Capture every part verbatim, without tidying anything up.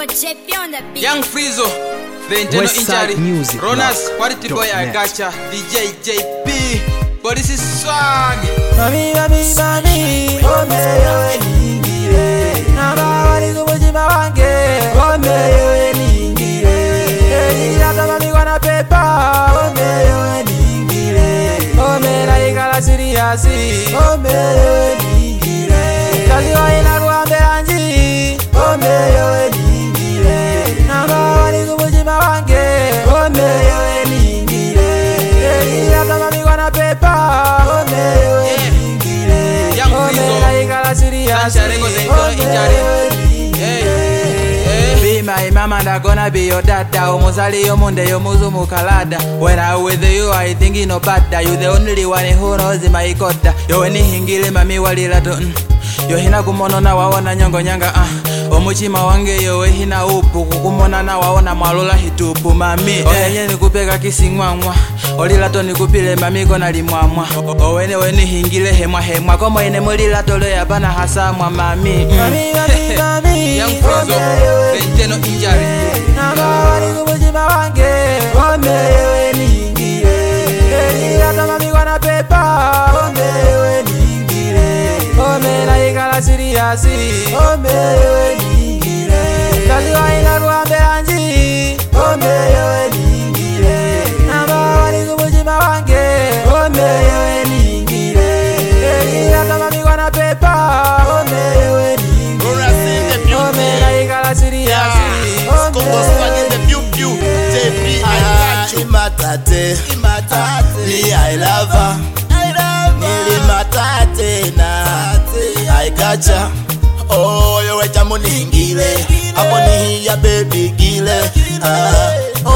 But J P on the beat. Young Frizo, the internal injury. Music. Ronas, quality boy, I gotcha. D J J P, but this is swag. Mami, mami, mami, ome yo eningire. Naba wali kubujima wange, ome yo eningire. Elilata mami wana pepa, ome yo eningire. Ome na ikala siriasi, ome yo eningire. Kazi wa ina kuambe anji, ome yo eningire. Naba wali kubujima wange, ome yo eningire. Elilata mami wana pepa, ome yo eningire. Young Frizo, be my mama, da gonna be your dada. Omozali yo munde yo muzu mukalada. When I with you, I think you know bada. You the only one who knows my koda. Yo ni hingile mami walilato. Yo hina kumono na waona nyongo nyanga ah. Omuchima wange yo hina upu kukumona na waona mwalola hitupu mami. Oyenye nikupeka kisingwangwa. Olilato nikupile mami kona limwamwa. Owene weni hingile hemwa hemwa. Komo ene mulilato lo ya bana hasamwa mami. Mami mami mami. Young Frizo, the internal injury. Naba wali kubujima wange, ome yo eningire. Elilata mami wana pepa, ome yo eningire. Ome na ikala siriasi, ome yo eningire. Kazi wa ina kuambe anji, ome yo eningire. Naba wali kubujima wange, ome yo eningire. Elilata mami wana pepa, ome yo eningire. Ome na ikala siriasi, ome yo Imatate, imatate, ni I love her, I love her. Nili matate na, I gotcha. Oh, yo wecha muningile, hapo ni ya baby gile. Ah,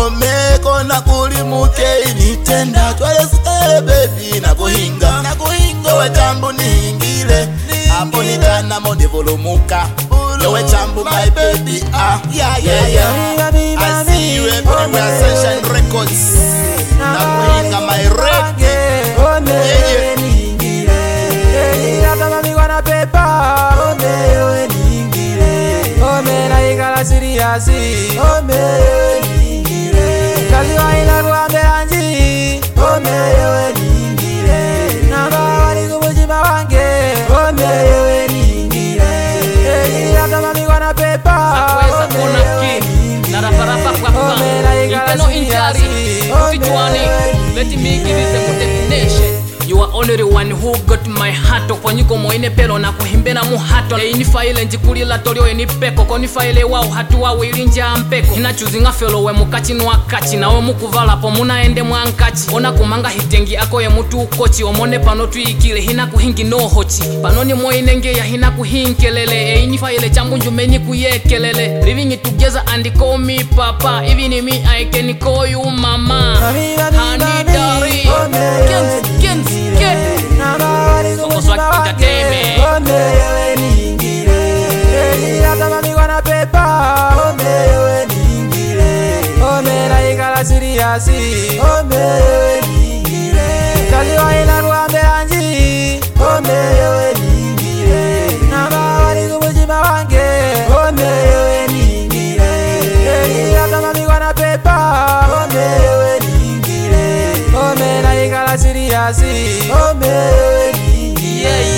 omeko na kulimuke initenda, twale sitele baby na kuhinga, na kuhinga. Yo wecha muningile, hapo ni dana mone volumuka. Yo wecha my baby, ah, yeah, yeah, yeah. I see you everywhere, Sunshine Records. Na kuhinga my reggae. Ome yo eningire. Elilata mami wana pepa, ome yo eningire. Ome na ikala siriasi, ome yo eningire. Kazi wa ina kuambe anji, ome yo eningire. Naba wali kubujima wange, ome yo eningire. Elilata mami wana pepa, Sakweza kona ki na raparapa kwa kwa internal injury ukijuani. Let me give you some definition. You are only the one who got my heart. Kwanyuko moine pelo na kuhimbena muhato. E inifaile njikulila tolio enipeko. Konifaile wao hatu wawe ilinja mpeko. Hina chuzinga felo we mukachi nwa kachi. Na we mukuvala po muna ende mwankachi. Ona kumanga hitengi ako ye mutu ukochi. Omone pano tuikile hina kuhingi no hochi. Panoni moine nge ya hina kuhinkelele. E inifaile changu njumeni kuyekelele. Living it together and call me papa. Even me I can call you mama. Mami, mami, Honey mami, Dari ome yo Gens, gens, get Naba wali kubujima Swag wange, entertainment. ome yo eningire. Elilata mami wana pepa, ome yo eningire. Ome na ikala siriasi, ome yo eningire. Kazi wa ina kuambe anji, ome yo eningire. Naba wali kubujima wange, ome yo eningire. Elilata mami wana pepa, ome yo eningire. Ome na ikala siriasi, ome yo eningire. Yeah,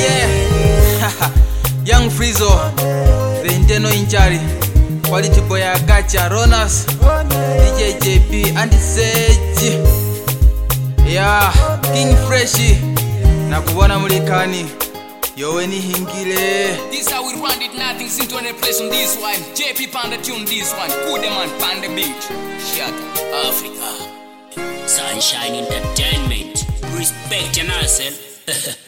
yeah. Young Frizo, the internal injury. Quality boy, I gotcha. Ronas, D J J P, and Sage. Yeah, King Freshy. Nakubona mulikani. Yo ni hingile. This how we run it, nothing seem to any place on this one. J P pan the tune this one. Good man pan the beat. Shut up, Africa. Sunshine Entertainment. Respect yourself.